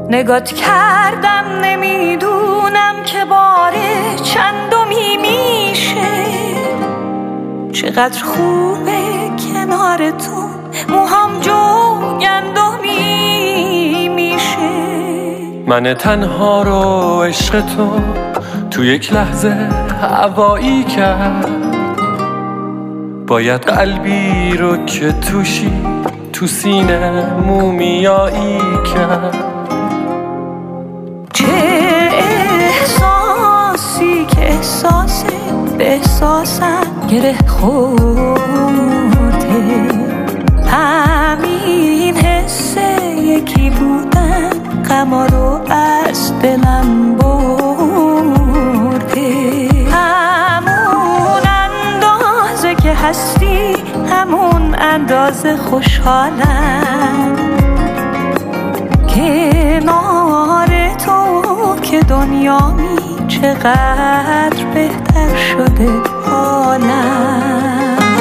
نگات کردم نمیدونم که بار چندمی میشه. چقدر خوبه کنار تو موهام جوگندمی میشه. من تنها رو عشق تو یک لحظه هوایی کرد. باید قلبی رو که توشی تو سینه مومیایی کرد. چه احساسی که احساسه به احساسم گره خورده. همین حسه یکی بودن غما رو از دلم برده. همون اندازه که هستی همون اندازه خوشحالم. کنار تو که دنیامی چقدر بهتر شده حالم.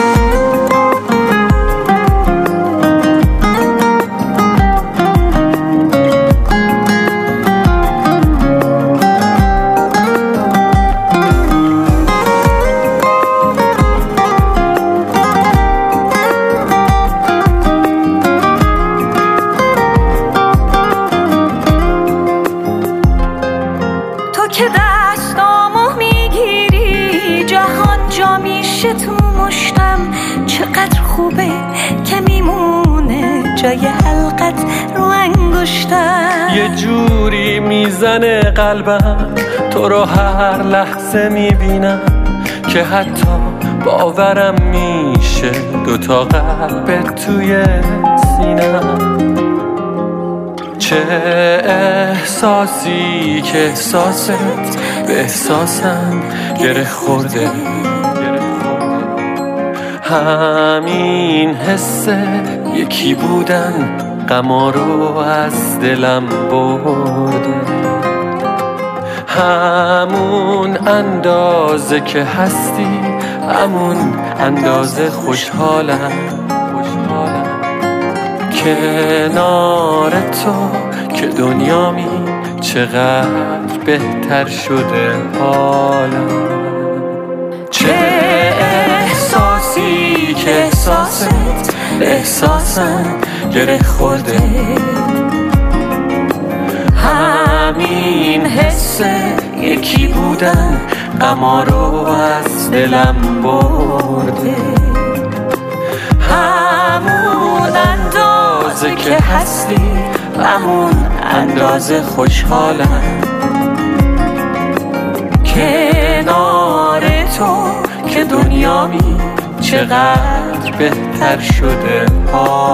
که دستامو میگیری جهان جا میشه تو مشتم. چقدر خوبه که میمونه جای حلقت رو انگشتم. یه جوری میزنه قلبم تو رو هر لحظه میبینم که حتی باورم میشه دوتا قلب توی سینم. چه احساسی که احساست به احساسم گره خورده. همین حسه یکی بودن غما رو از دلم برده. همون اندازه که هستی همون اندازه خوشحالم. کنار تو که دنیامی چقدر بهتر شده حالم. چه احساسی که احساست احساسم گره خورده. همین حسه یکی بودن غما رو از دلم برده. همون اندازه که هستی همون اندازه خوشحالم. کنار تو که دنیامی چقدر بهتر شده